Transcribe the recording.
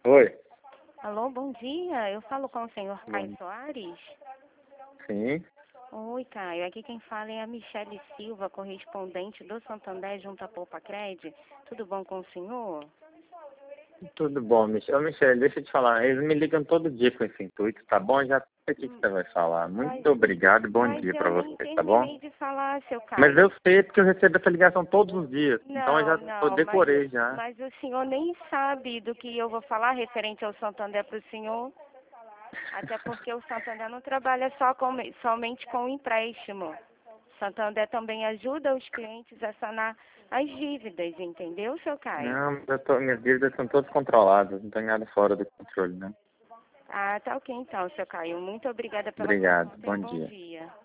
Oi. Alô, bom dia. Eu falo com o senhor Caio Soares. Sim. Oi, Caio. Aqui quem fala é a Michele Silva, correspondente do Santander junto à Poupa-Cred. Tudo bom com o senhor? Tudo bom, Michel. Ô, Michel, deixa eu te falar. Eles me ligam todo dia com esse intuito, tá bom? Já sei o que você vai falar. Muito obrigado e bom dia pra Eu nem você, tá bom? terminei de falar, seu Caio. Mas eu sei porque eu recebo essa ligação todos os dias. Então eu Não, já decorei já. mas o senhor nem sabe do que eu vou falar referente ao Santander para o senhor. Até porque o Santander não trabalha somente com empréstimo. Santander também ajuda os clientes a sanar as dívidas, entendeu, seu Caio? Não, minhas dívidas são todas controladas, não tem nada fora do controle, né? Ah, tá ok então, seu Caio. Muito obrigada pela sua Obrigado, conta e bom um bom dia. dia.